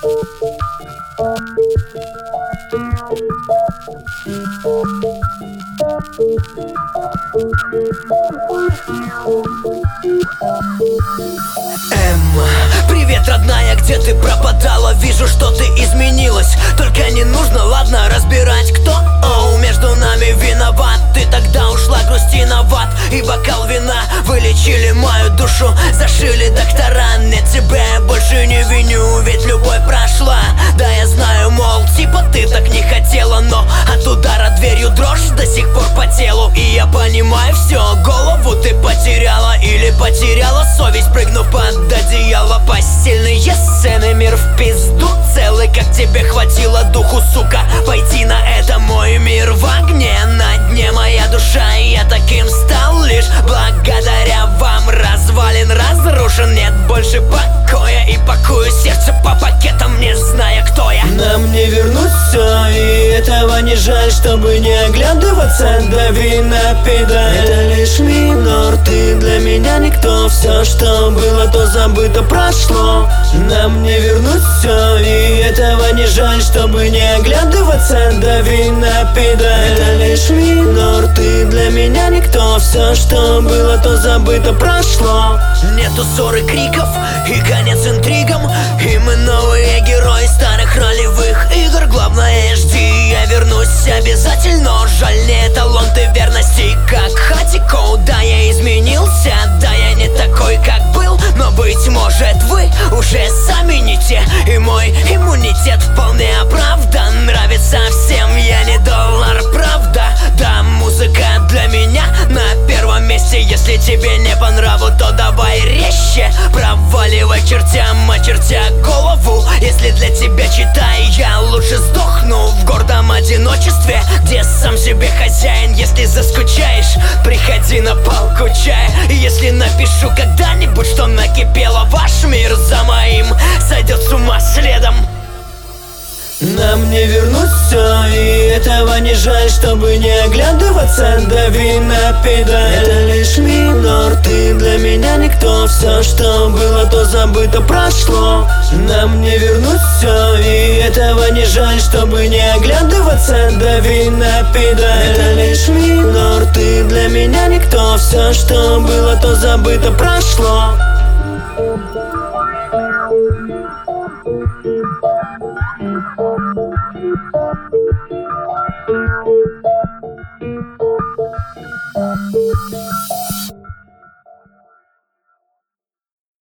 Привет, родная, где ты пропадала? Вижу, что ты изменилась. Только не нужно, ладно, разбирать, кто между нами виноват. Ты тогда ушла грустиноват, и бокал вина вылечили мою душу, зашили доктора. Нет, тебя я больше не виню, ведь любовь прошла. Да, я знаю, мол, типа ты так не хотела, но от удара дверью дрожь до сих пор по телу. И я понимаю все, голову ты потеряла или потеряла совесть, прыгнув под одеяло. Постельные сцены, мир в пизду целый, как тебе хватило духу, сука, пойти на это? Мой мир в огне, на дне моя душа, и я таким стал лишь благодаря вам. Развален, разрушен, нет больше покоя, и пакую сердце по пакетам, не зная, кто я. Нам не вернуть все, и этого не жаль, чтобы не оглядываться. Дави на педаль, это лишь минор, ты для меня никто. Все, что было, то забыто прошло. Нам не вернуть все, и этого не жаль, чтобы не оглядываться. Дави на педаль, это лишь минор, ты для меня никто. Все, что было, то забыто прошло. Нету ссоры, криков и конец интригам, и мы новые герои старых ролевых игр. Главное, жди, я вернусь обязательно. Жаль, не эталон ты верности, как Хатико. Да, я изменился, да, я не такой, как был, но быть может вы уже сами не те, и мой иммунитет вполне оправдан. Нравится всем, я не доллар, правда. Да, музыка для меня на первом месте. Если тебе не по нраву, то давай резче проваливай к чертям, очертя голову. Если для тебя, читай, я лучше сдохну в гордом одиночестве, где сам себе хозяин. Если заскучаешь, приходи на палку чая. И если напишу когда-нибудь, что накипело, ваш мир за моим сойдет с ума следом. Нам не вернуть все, и этого не жаль, чтобы не оглядываться. Дави на педаль, это лишь минор, ты для меня никто. Все, что было, то забыто прошло. Нам не вернуть все, и этого не жаль, чтобы не оглядываться. Дави на педаль, это лишь минор, ты для меня никто. Все, что было, то забыто прошло. Thank you.